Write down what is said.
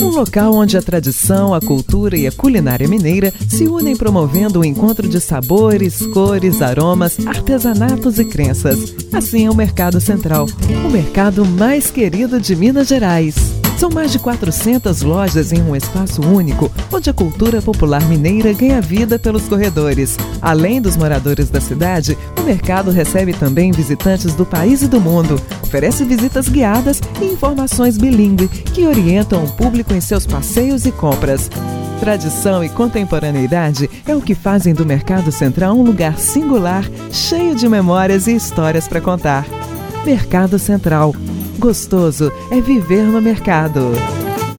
Um local onde a tradição, a cultura e a culinária mineira se unem promovendo o encontro de sabores, cores, aromas, artesanatos e crenças. Assim é o Mercado Central, o mercado mais querido de Minas Gerais. São mais de 400 lojas em um espaço único, onde a cultura popular mineira ganha vida pelos corredores. Além dos moradores da cidade, o mercado recebe também visitantes do país e do mundo. Oferece visitas guiadas e informações bilíngue que orientam o público em seus passeios e compras. Tradição e contemporaneidade é o que fazem do Mercado Central um lugar singular, cheio de memórias e histórias para contar. Mercado Central. Gostoso é viver no mercado.